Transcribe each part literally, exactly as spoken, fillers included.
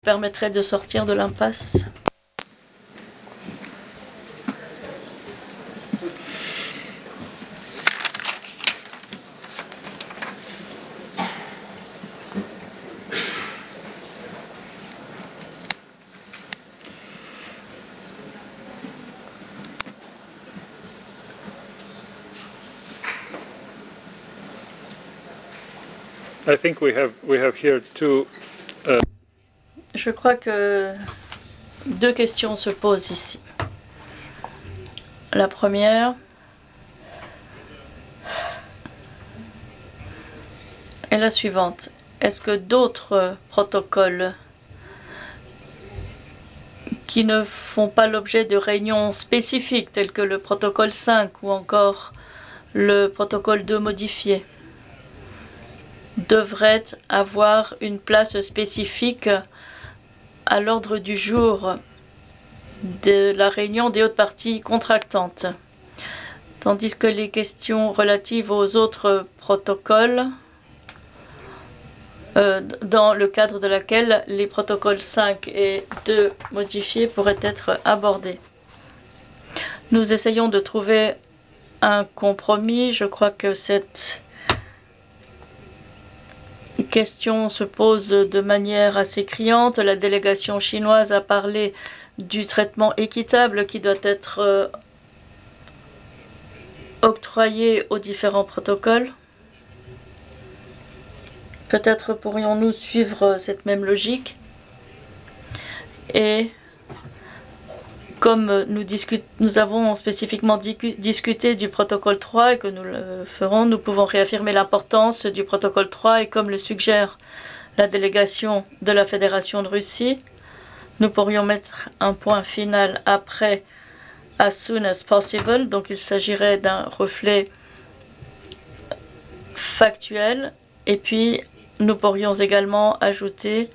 permettrait de sortir de l'impasse. I think we have we have here two. Uh... Je crois que deux questions se posent ici. La première est la suivante. Est-ce que d'autres protocoles qui ne font pas l'objet de réunions spécifiques, tels que le protocole cinq ou encore le protocole deux modifié, devraient avoir une place spécifique à l'ordre du jour de la réunion des hautes parties contractantes, tandis que les questions relatives aux autres protocoles, euh, dans le cadre de laquelle les protocoles cinq et deux modifiés pourraient être abordés. Nous essayons de trouver un compromis. Je crois que cette question se pose de manière assez criante. La délégation chinoise a parlé du traitement équitable qui doit être euh, octroyé aux différents protocoles. Peut-être pourrions-nous suivre cette même logique. Et comme nous, nous avons spécifiquement discuté du protocole trois et que nous le ferons, nous pouvons réaffirmer l'importance du protocole trois et comme le suggère la délégation de la Fédération de Russie, nous pourrions mettre un point final après as soon as possible. Donc il s'agirait d'un reflet factuel. Et puis nous pourrions également ajouter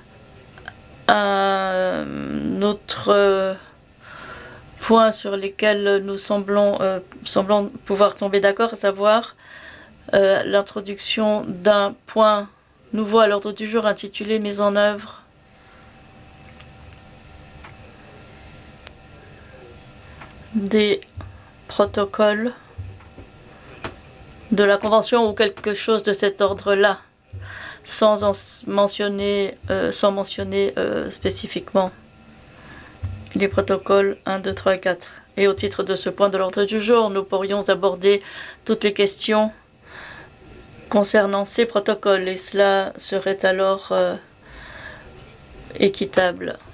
un autre point sur lesquels nous semblons, euh, semblons pouvoir tomber d'accord, à savoir euh, l'introduction d'un point nouveau à l'ordre du jour intitulé « Mise en œuvre des protocoles de la Convention » ou quelque chose de cet ordre-là, sans en mentionner, euh, sans mentionner euh, spécifiquement les protocoles un, deux, trois et quatre. Et au titre de ce point de l'ordre du jour, nous pourrions aborder toutes les questions concernant ces protocoles et cela serait alors euh, équitable.